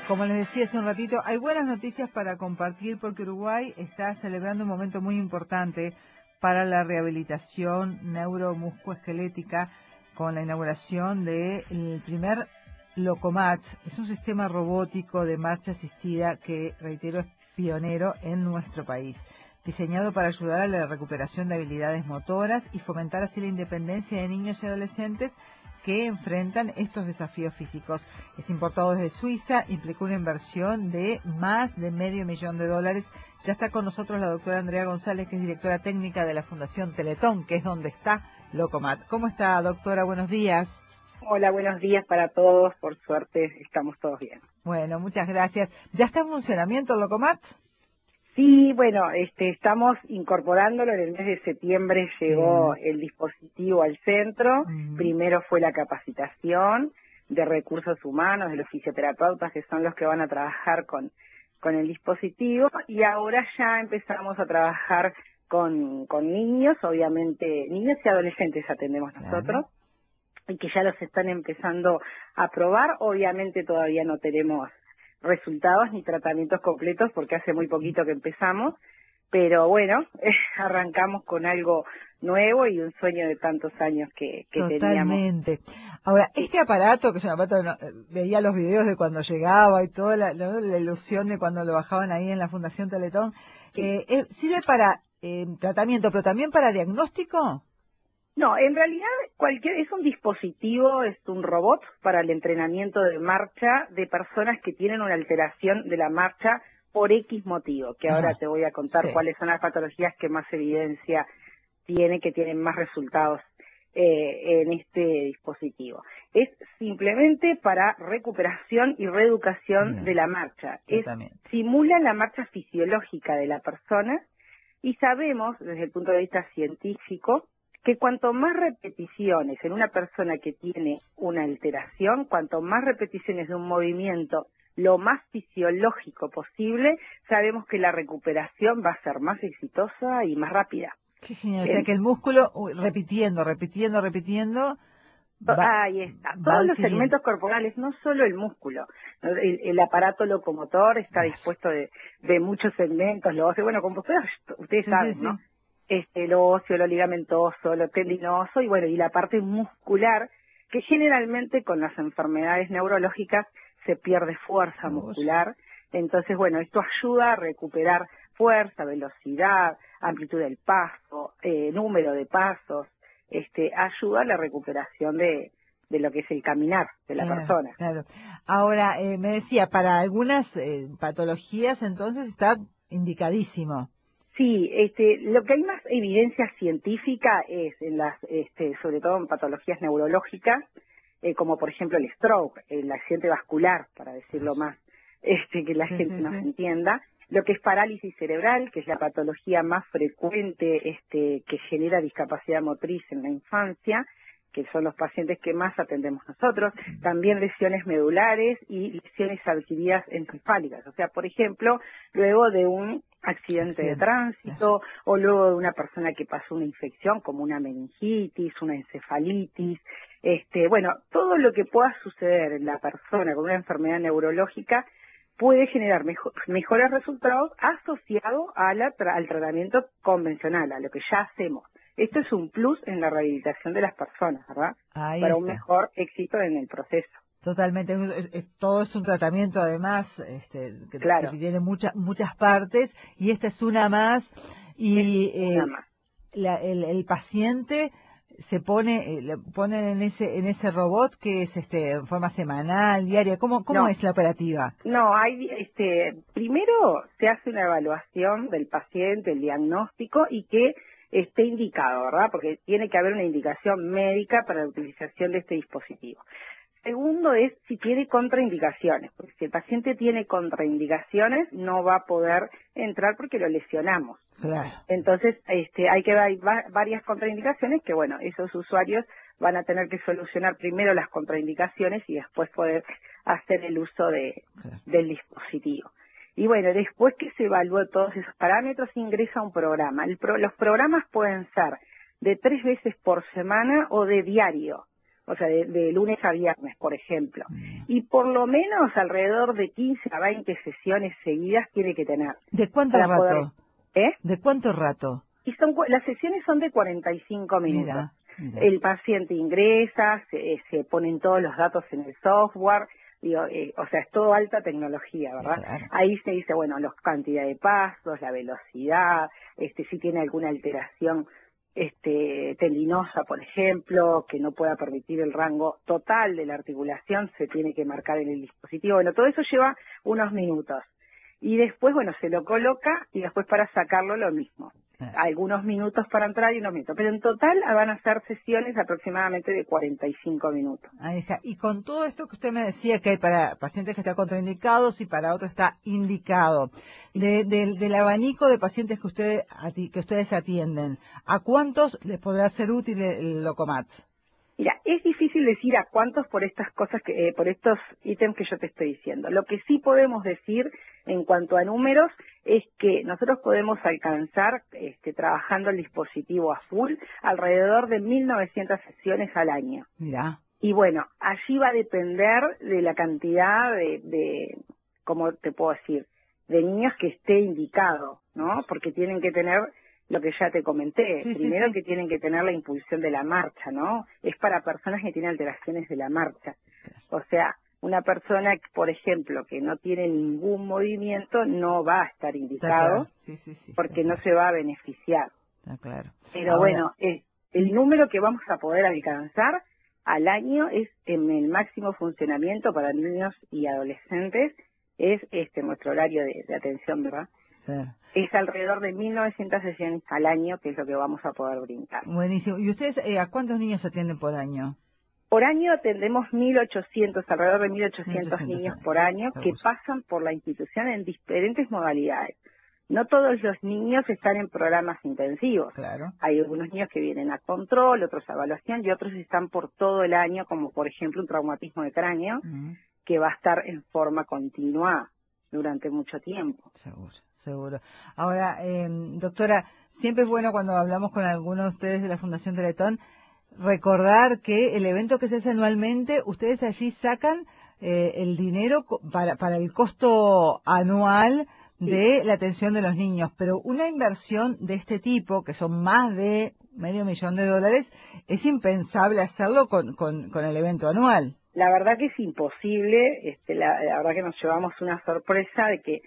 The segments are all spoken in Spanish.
Como les decía hace un ratito, hay buenas noticias para compartir porque Uruguay está celebrando un momento muy importante para la rehabilitación neuromusculoesquelética con la inauguración del primer Locomat. Es un sistema robótico de marcha asistida que, reitero, es pionero en nuestro país, diseñado para ayudar a la recuperación de habilidades motoras y fomentar así la independencia de niños y adolescentes que enfrentan estos desafíos físicos. Es importado desde Suiza, implicó una inversión de más de $500,000. Ya está con nosotros la doctora Andrea González, que es directora técnica de la Fundación Teletón, que es donde está Locomat. ¿Cómo está, doctora? Buenos días. Hola, buenos días para todos. Por suerte estamos todos bien. Bueno, muchas gracias. ¿Ya está en funcionamiento el Locomat? Sí, bueno, estamos incorporándolo. En el mes de septiembre llegó el dispositivo al centro. Primero fue la capacitación de recursos humanos, de los fisioterapeutas, que son los que van a trabajar con el dispositivo, y ahora ya empezamos a trabajar con niños, obviamente, niños y adolescentes atendemos nosotros, y que ya los están empezando a probar. Obviamente todavía no tenemos resultados ni tratamientos completos porque hace muy poquito que empezamos, pero bueno, arrancamos con algo nuevo y un sueño de tantos años que teníamos. Totalmente. Ahora, este aparato, que es un aparato, veía los videos de cuando llegaba y toda la ilusión de cuando lo bajaban ahí en la Fundación Teletón, ¿sirve para tratamiento, pero también para diagnóstico? No, en realidad es un dispositivo, es un robot para el entrenamiento de marcha de personas que tienen una alteración de la marcha por X motivo, que ahora te voy a contar cuáles son las patologías que más evidencia tiene, que tienen más resultados en este dispositivo. Es simplemente para recuperación y reeducación de la marcha. Simula la marcha fisiológica de la persona y sabemos, desde el punto de vista científico, que cuanto más repeticiones en una persona que tiene una alteración, cuanto más repeticiones de un movimiento, lo más fisiológico posible, sabemos que la recuperación va a ser más exitosa y más rápida. Qué genial. O sea, que el músculo, repitiendo. Ahí está. Todos los segmentos corporales, no solo el músculo. El aparato locomotor está dispuesto de muchos segmentos, los óseos. Bueno, como ustedes saben, ¿no? Lo óseo, lo ligamentoso, lo tendinoso y bueno, y la parte muscular, que generalmente con las enfermedades neurológicas se pierde fuerza muscular. Entonces, bueno, esto ayuda a recuperar fuerza, velocidad, amplitud del paso, número de pasos, ayuda a la recuperación de lo que es el caminar de la persona. Claro. Ahora, me decía, para algunas patologías entonces está indicadísimo. Sí, lo que hay más evidencia científica es en las, sobre todo en patologías neurológicas, como por ejemplo el stroke, el accidente vascular, para decirlo más, que la gente nos entienda. Lo que es parálisis cerebral, que es la patología más frecuente, que genera discapacidad motriz en la infancia, que son los pacientes que más atendemos nosotros. También lesiones medulares y lesiones adquiridas encefálicas. O sea, por ejemplo, luego de un accidente de tránsito o luego de una persona que pasó una infección como una meningitis, una encefalitis, bueno, todo lo que pueda suceder en la persona con una enfermedad neurológica puede generar mejores resultados asociados al tratamiento convencional, a lo que ya hacemos. Esto es un plus en la rehabilitación de las personas, ¿verdad? Para un mejor éxito en el proceso. Totalmente, todo es un tratamiento además que tiene muchas partes y esta es una más y el paciente se pone le ponen en ese robot que es en forma semanal, diaria. ¿Cómo es la operativa? No, primero se hace una evaluación del paciente, el diagnóstico y que esté indicado, ¿verdad? Porque tiene que haber una indicación médica para la utilización de este dispositivo. Segundo es si tiene contraindicaciones, porque si el paciente tiene contraindicaciones no va a poder entrar porque lo lesionamos. Claro. Entonces, hay que ver varias contraindicaciones que, bueno, esos usuarios van a tener que solucionar primero las contraindicaciones y después poder hacer el uso del dispositivo. Y bueno, después que se evalúe todos esos parámetros, ingresa un programa. Los programas pueden ser de 3 veces por semana o de diario. o sea, de lunes a viernes, por ejemplo. Y por lo menos alrededor de 15 a 20 sesiones seguidas tiene que tener. ¿De cuánto rato? ¿Eh? ¿De cuánto rato? Y las sesiones son de 45 minutos. Mira. El paciente ingresa, se ponen todos los datos en el software, o sea, es todo alta tecnología, ¿verdad? Sí, claro. Ahí se dice, bueno, la cantidad de pasos, la velocidad, si tiene alguna alteración tendinosa, por ejemplo, que no pueda permitir el rango total de la articulación, se tiene que marcar en el dispositivo. Bueno, todo eso lleva unos minutos. Y después, bueno, se lo coloca y después para sacarlo lo mismo. Algunos minutos para entrar y unos minutos. Pero en total van a ser sesiones aproximadamente de 45 minutos. Ahí está. Y con todo esto que usted me decía que hay para pacientes que están contraindicados y para otros está indicado, del abanico de pacientes que ustedes atienden, ¿a cuántos les podrá ser útil el Locomat? Mira, es difícil decir a cuántos por estas cosas, por estos ítems que yo te estoy diciendo. Lo que sí podemos decir en cuanto a números es que nosotros podemos alcanzar, trabajando el dispositivo a full, alrededor de 1.900 sesiones al año. Mirá. Y bueno, allí va a depender de la cantidad ¿cómo te puedo decir?, de niños que esté indicado, ¿no? Porque tienen que tener lo que ya te comenté, primero que tienen que tener la impulsión de la marcha, ¿no? Es para personas que tienen alteraciones de la marcha. O sea, una persona, por ejemplo, que no tiene ningún movimiento, no va a estar indicado porque no se va a beneficiar. Está claro. Pero bueno, el número que vamos a poder alcanzar al año es en el máximo funcionamiento para niños y adolescentes, es nuestro horario de atención, ¿verdad? Es alrededor de 1.900 sesiones al año, que es lo que vamos a poder brindar. Buenísimo. ¿Y ustedes a cuántos niños atienden por año? Por año atendemos 1.800, alrededor de 1.800 niños por año que pasan por la institución en diferentes modalidades. No todos los niños están en programas intensivos. Claro. Hay algunos niños que vienen a control, otros a evaluación y otros están por todo el año, como por ejemplo un traumatismo de cráneo, que va a estar en forma continua durante mucho tiempo. Seguro. Ahora, doctora, siempre es bueno cuando hablamos con algunos de ustedes de la Fundación Teletón recordar que el evento que se hace anualmente, ustedes allí sacan el dinero para el costo anual de la atención de los niños, pero una inversión de este tipo, que son más de $500,000, es impensable hacerlo con el evento anual. La verdad que es imposible, la verdad que nos llevamos una sorpresa de que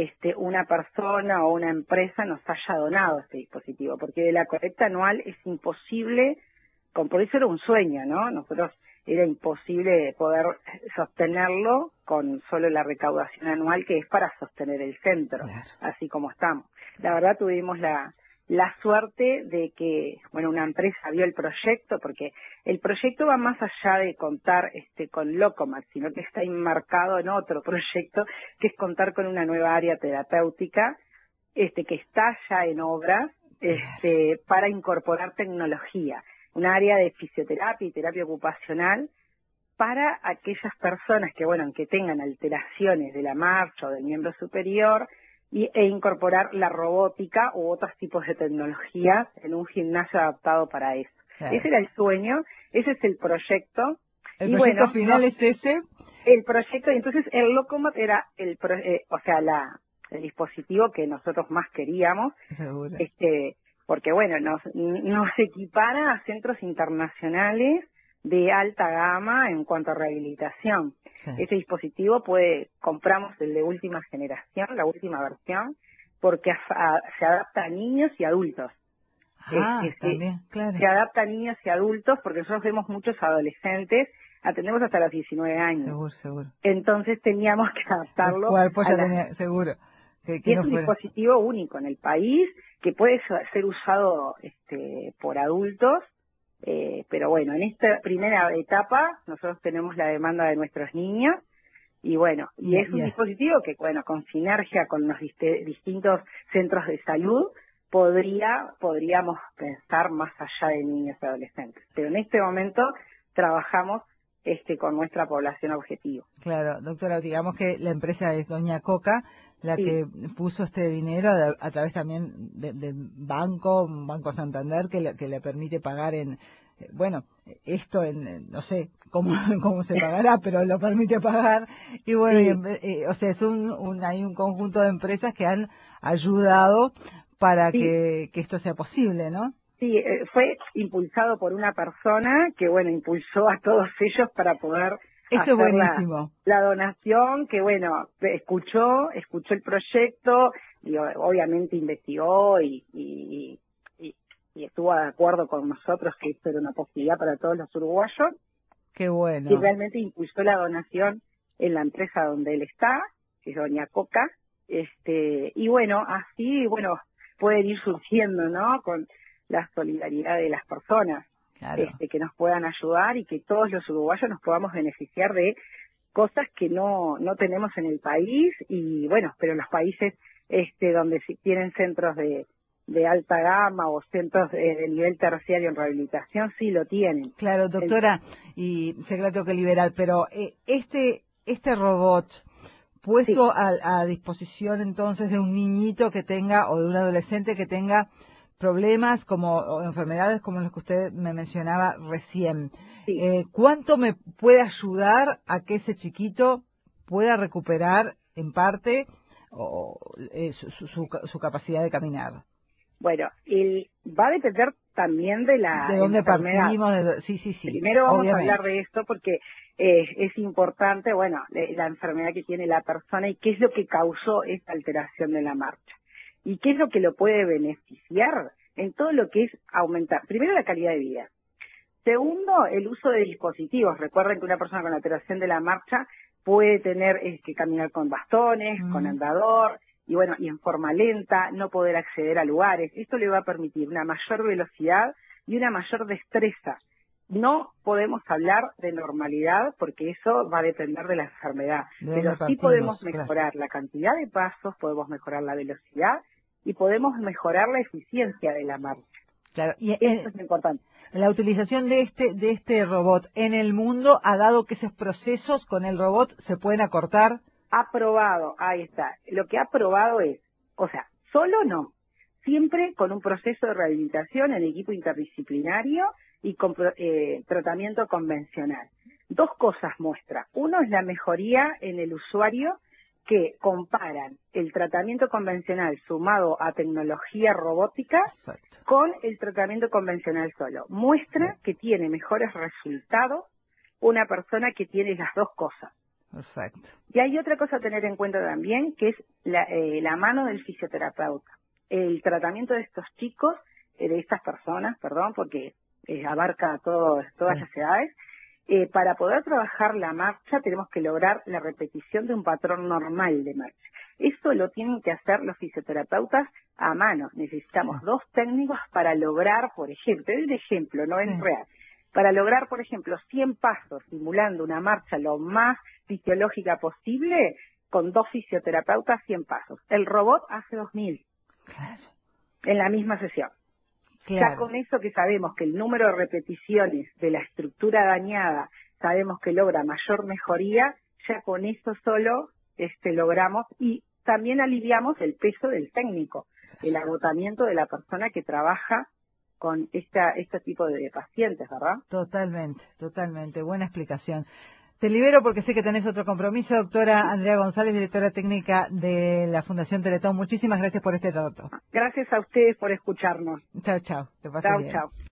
una persona o una empresa nos haya donado este dispositivo, porque de la colecta anual es imposible, por eso era un sueño, ¿no? Nosotros era imposible poder sostenerlo con solo la recaudación anual que es para sostener el centro, así como estamos. La verdad tuvimos la suerte de que, bueno, una empresa vio el proyecto, porque el proyecto va más allá de contar con Locomat, sino que está enmarcado en otro proyecto, que es contar con una nueva área terapéutica, que está ya en obras, para incorporar tecnología, una área de fisioterapia y terapia ocupacional para aquellas personas que, bueno, que tengan alteraciones de la marcha o del miembro superior, e incorporar la robótica u otros tipos de tecnologías en un gimnasio adaptado para eso. Claro. Ese era el sueño, ese es el proyecto. ¿El proyecto final es ese? El proyecto, y entonces el Locomat era el dispositivo que nosotros más queríamos, seguro. Porque bueno, nos equipara a centros internacionales de alta gama en cuanto a rehabilitación. Ese dispositivo compramos el de última generación, la última versión, porque se adapta a niños y adultos. También, claro. Se adapta a niños y adultos porque nosotros vemos muchos adolescentes, atendemos hasta los 19 años. Seguro. Entonces teníamos que adaptarlo. El cuerpo ya tenía, seguro. Y es un dispositivo único en el país que puede ser usado por adultos. Pero bueno, en esta primera etapa nosotros tenemos la demanda de nuestros niños y bueno, y es un dispositivo que, bueno, con sinergia con los distintos centros de salud podríamos pensar más allá de niños y adolescentes. Pero en este momento trabajamos con nuestra población objetivo. Claro, doctora, digamos que la empresa es Doña Coca, la que puso este dinero a través también del Banco Santander, que le permite pagar en bueno, esto no sé cómo se pagará, pero lo permite pagar. Y bueno, Sí. o sea, hay un conjunto de empresas que han ayudado para Sí, que esto sea posible, ¿no? sí, fue impulsado por una persona que, bueno, impulsó a todos ellos para poder Eso es hacer buenísimo. la donación, que, bueno, escuchó el proyecto y obviamente investigó y estuvo de acuerdo con nosotros que esto era una posibilidad para todos los uruguayos Qué y bueno. realmente impulsó la donación en la empresa donde él está, que es Doña Coca, y bueno, así, bueno, pueden ir surgiendo, ¿no? Con la solidaridad de las personas, Claro. que nos puedan ayudar y que todos los uruguayos nos podamos beneficiar de cosas que no tenemos en el país y bueno, pero en los países donde sí tienen centros de alta gama o centros de nivel terciario en rehabilitación, sí lo tienen. Claro, doctora, y sé que la tengo que liberar, pero este robot Sí, puesto a disposición entonces de un niñito que tenga o de un adolescente que tenga problemas o enfermedades como las que usted me mencionaba recién, sí. ¿cuánto me puede ayudar a que ese chiquito pueda recuperar en parte su capacidad de caminar? Bueno, va a depender también de ¿De la dónde enfermedad. partimos? Sí, sí, sí, Primero vamos a hablar obviamente. de esto porque es importante, bueno, la enfermedad que tiene la persona y qué es lo que causó esta alteración de la marcha. Y qué es lo que lo puede beneficiar en todo lo que es aumentar, primero la calidad de vida. Segundo, el uso de dispositivos. Recuerden que una persona con alteración de la marcha puede tener que caminar con bastones, con Mm, andador, y bueno, y en forma lenta, no poder acceder a lugares. Esto le va a permitir una mayor velocidad y una mayor destreza. No podemos hablar de normalidad porque eso va a depender de la enfermedad, ¿De pero dónde sí partimos? podemos Claro. mejorar la cantidad de pasos, podemos mejorar la velocidad y podemos mejorar la eficiencia de la marcha. Claro. Y Esto es lo importante. la utilización de este robot en el mundo ha dado que esos procesos con el robot se pueden acortar. Ha probado, ahí está. Lo que ha probado es, o sea, solo no, siempre con un proceso de rehabilitación en equipo interdisciplinario y con tratamiento convencional. Dos cosas muestra. Uno es la mejoría en el usuario que comparan el tratamiento convencional sumado a tecnología robótica Perfecto. con el tratamiento convencional solo. Muestra que tiene mejores resultados una persona que tiene las dos cosas. Perfecto. Y hay otra cosa a tener en cuenta también, que es la mano del fisioterapeuta. El tratamiento de estos chicos, de estas personas, perdón, porque abarca todas Sí. las edades, para poder trabajar la marcha tenemos que lograr la repetición de un patrón normal de marcha. Eso lo tienen que hacer los fisioterapeutas a mano. Sí. Necesitamos dos técnicos para lograr, por ejemplo, te doy un ejemplo, no es Sí. real, para lograr, por ejemplo, 100 pasos simulando una marcha lo más fisiológica posible, con dos fisioterapeutas 100 pasos. El robot hace 2000 Claro. en la misma sesión. Ya Claro. con eso que sabemos que el número de repeticiones de la estructura dañada, sabemos que logra mayor mejoría, ya con eso solo logramos y también aliviamos el peso del técnico, el agotamiento de la persona que trabaja con este tipo de pacientes, ¿verdad? Totalmente, totalmente. Buena explicación. Te libero porque sé que tenés otro compromiso, doctora Andrea González, directora técnica de la Fundación Teletón. Muchísimas gracias por este trato. Gracias a ustedes por escucharnos. Chao, chao. Te pases Chau, bien. chau.